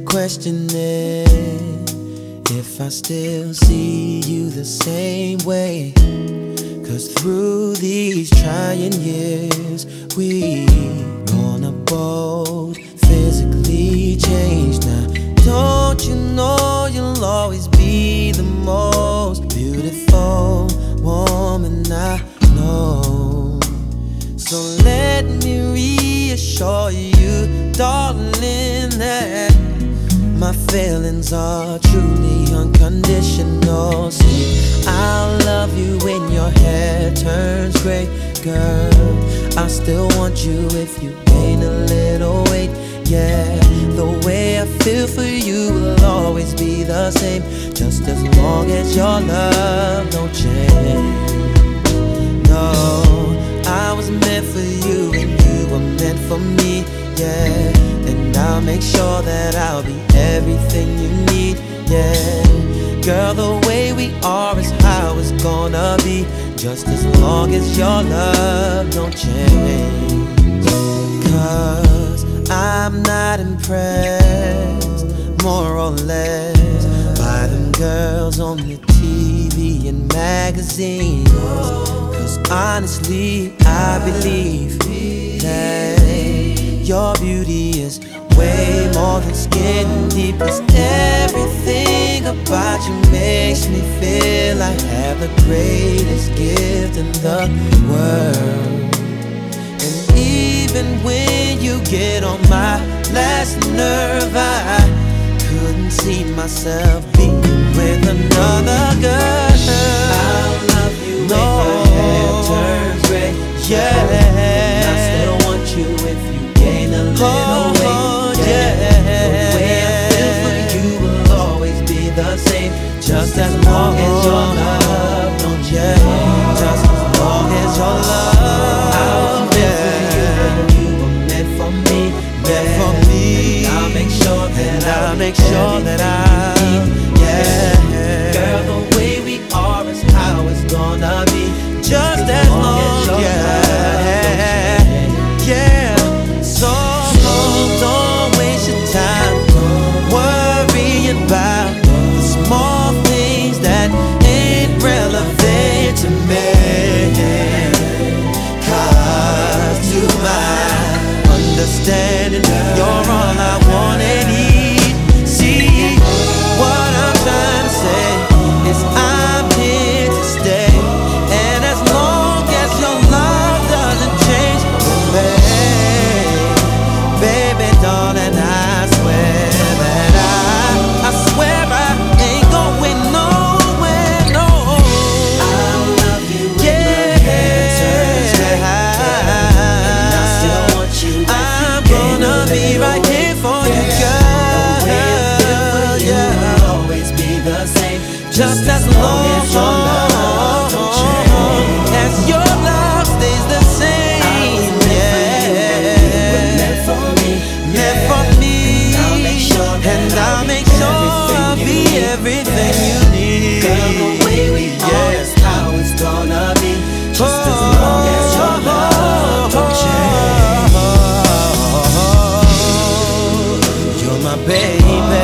questioning if I still see you the same way. 'Cause through these trying years, we've grown up both, physically changed now. Don't you know you'll always be the most beautiful woman I know? So let me reassure you, darling, that my feelings are truly unconditional. See, I'll love you when your hair turns gray, girl. I still want you if you gain a little weight. Yeah, the way I feel for you will always be the same, just as long as your love don't change. No, I was meant for you and you were meant for me, yeah. And I'll make sure that I'll be everything you need, yeah. Girl, the way we are is how it's gonna be, just as long as your love don't change. 'Cause I'm not impressed, more or less, by them girls on the TV and magazines. 'Cause honestly, I believe that your beauty is way more than skin deep. 'Cause everything about you makes me feel I have the greatest gift in the world. And even when you get on my last nerve, I couldn't see myself being with another girl. I'll love you when your hair turns gray, yeah. And I still want you if you gain a little weight, yeah. The way I feel for you will always be the same, just as long as your love don't change. Just as long as your love, I was meant for you and you were meant for me, meant for me. And I'll make sure that yeah. Girl, the way we are is how it's gonna be, just as long as your love, yeah. So don't waste your time worrying about the small things that ain't relevant to me. 'Cause to my understanding, you're all I want and need. See, what I'm trying to say is I'm here to stay, and as long as your love doesn't change, baby, darling, I swear that I swear I ain't going nowhere, no. I'll love you when your hair turns gray, and I still want you. I'm gonna be right here for you, girl. The way I feel for you will always be the same, just as long as your love don't change. As your love stays the same, yeah. Meant for me, and I'll make sure I'll be everything you need. Girl, the way we are is how it's gonna be, just as long as your love don't change. You're my baby.